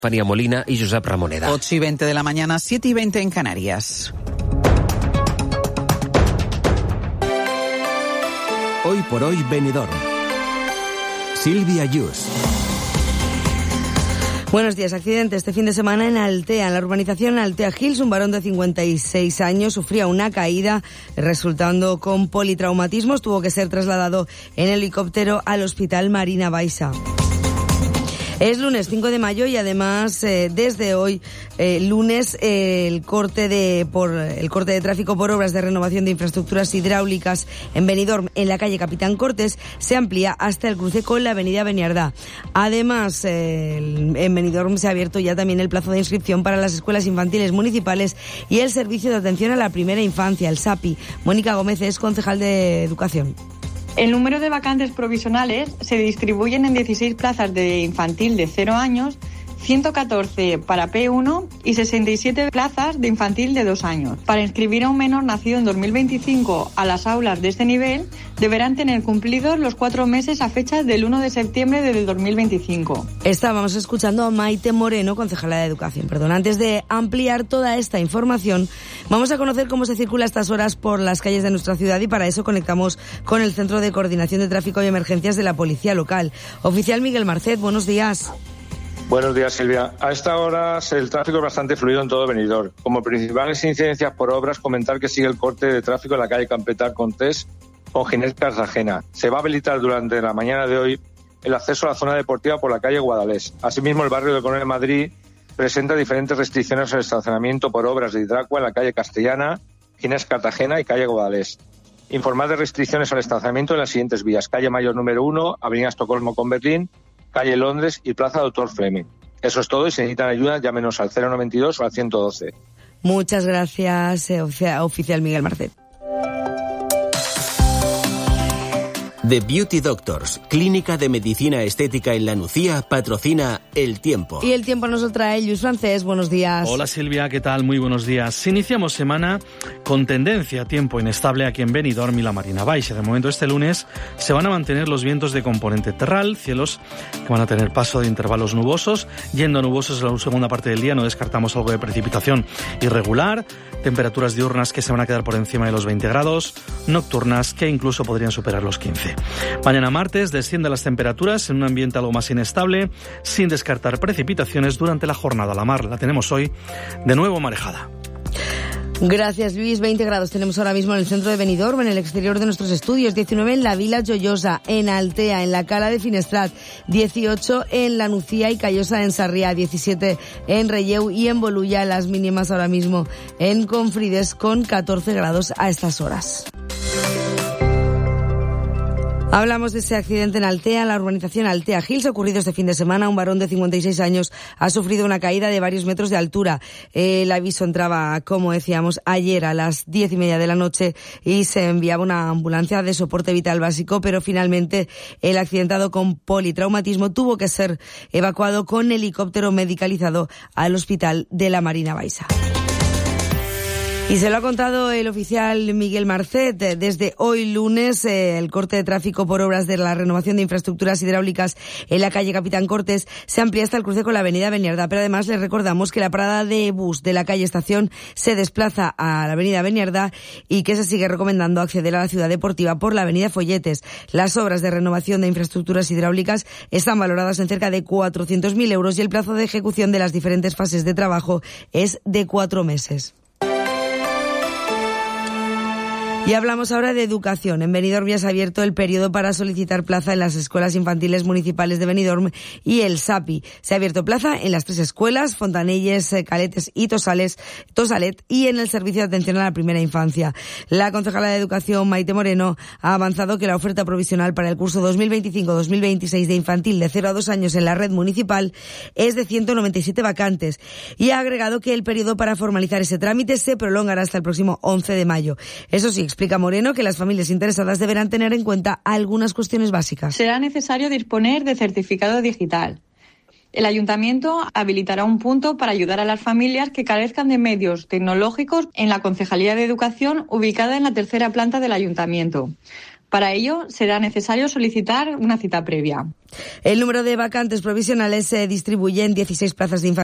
Fania Molina y Josep Ramoneda. 8:20 de la mañana, 7:20 en Canarias. Hoy por hoy Benidorm. Silvia Yus. Buenos días. Accidente este fin de semana en Altea, en la urbanización Altea Hills. Un varón de 56 años sufría una caída resultando con politraumatismos. Tuvo que ser trasladado en helicóptero al Hospital Marina Baixa. Es lunes 5 de mayo y además desde hoy, lunes, el corte de tráfico por obras de renovación de infraestructuras hidráulicas en Benidorm, en la calle Capitán Cortés, se amplía hasta el cruce con la avenida Beniardá. Además, en Benidorm se ha abierto ya también el plazo de inscripción para las escuelas infantiles municipales y el servicio de atención a la primera infancia, el SAPI. Mónica Gómez es concejal de Educación. El número de vacantes provisionales se distribuyen en 16 plazas de infantil de 0 años, 114 para P1 y 67 plazas de infantil de 2 años. Para inscribir a un menor nacido en 2025 a las aulas de este nivel, deberán tener cumplidos los 4 meses a fecha del 1 de septiembre del 2025. Estábamos escuchando a Maite Moreno, concejala de Educación. Antes de ampliar toda esta información, vamos a conocer cómo se circula a estas horas por las calles de nuestra ciudad y para eso conectamos con el Centro de Coordinación de Tráfico y Emergencias de la Policía Local. Oficial Miguel Marcet, buenos días. Buenos días, Silvia. A esta hora el tráfico es bastante fluido en todo Benidorm. Como principales incidencias por obras, comentar que sigue el corte de tráfico en la calle Capitán Cortés con Ginés Cartagena. Se va a habilitar durante la mañana de hoy el acceso a la zona deportiva por la calle Guadalés. Asimismo, el barrio de Coronel Madrid presenta diferentes restricciones al estacionamiento por obras de Hidracua en la calle Castellana, Ginés Cartagena y calle Guadalés. Informar de restricciones al estacionamiento en las siguientes vías: calle Mayor número 1, avenida Estocolmo con Berlín, calle Londres y plaza Doctor Fleming. Eso es todo y si necesitan ayuda, llámenos al 092 o al 112. Muchas gracias, oficial Miguel Marcet. The Beauty Doctors, clínica de medicina estética en La Nucía, patrocina El Tiempo. Y El Tiempo nos lo trae Lluís Francés. Buenos días. Hola Silvia, ¿qué tal? Muy buenos días. Iniciamos semana con tendencia a tiempo inestable aquí en Benidorm y la Marina Baixa. De momento este lunes se van a mantener los vientos de componente terral, cielos que van a tener paso de intervalos nubosos. Yendo nubosos en la segunda parte del día no descartamos algo de precipitación irregular. Temperaturas diurnas que se van a quedar por encima de los 20 grados, nocturnas que incluso podrían superar los 15. Mañana martes descienden las temperaturas en un ambiente algo más inestable, sin descartar precipitaciones durante la jornada. La mar la tenemos hoy de nuevo marejada. Gracias, Luis. 20 grados tenemos ahora mismo en el centro de Benidorm, en el exterior de nuestros estudios. 19 en la Vila Joiosa, en Altea, en la Cala de Finestrat. 18 en La Nucía y Callosa en Sarriá. 17 en Relleu y en Bolulla. Las mínimas ahora mismo en Confrides con 14 grados a estas horas. Hablamos de ese accidente en Altea, en la urbanización Altea Hills, ocurrido este fin de semana. Un varón de 56 años ha sufrido una caída de varios metros de altura. El aviso entraba, como decíamos, ayer a las 10:30 de la noche y se enviaba una ambulancia de soporte vital básico, pero finalmente el accidentado con politraumatismo tuvo que ser evacuado con helicóptero medicalizado al Hospital de la Marina Baixa. Y se lo ha contado el oficial Miguel Marcet. Desde hoy lunes, el corte de tráfico por obras de la renovación de infraestructuras hidráulicas en la calle Capitán Cortés se amplía hasta el cruce con la avenida Beniardá. Pero además les recordamos que la parada de bus de la calle Estación se desplaza a la avenida Beniardá y que se sigue recomendando acceder a la ciudad deportiva por la avenida Folletes. Las obras de renovación de infraestructuras hidráulicas están valoradas en cerca de 400.000 euros y el plazo de ejecución de las diferentes fases de trabajo es de 4 meses. Y hablamos ahora de educación. En Benidorm ya se ha abierto el periodo para solicitar plaza en las escuelas infantiles municipales de Benidorm y el SAPI. Se ha abierto plaza en las 3 escuelas, Fontanelles, Caletes y Tosalet, y en el servicio de atención a la primera infancia. La concejala de Educación, Maite Moreno, ha avanzado que la oferta provisional para el curso 2025-2026 de infantil de 0 a 2 años en la red municipal es de 197 vacantes y ha agregado que el periodo para formalizar ese trámite se prolongará hasta el próximo 11 de mayo. Eso sí, explica Moreno que las familias interesadas deberán tener en cuenta algunas cuestiones básicas. Será necesario disponer de certificado digital. El Ayuntamiento habilitará un punto para ayudar a las familias que carezcan de medios tecnológicos en la Concejalía de Educación ubicada en la 3ª planta del Ayuntamiento. Para ello será necesario solicitar una cita previa. El número de vacantes provisionales se distribuye en 16 plazas de infantil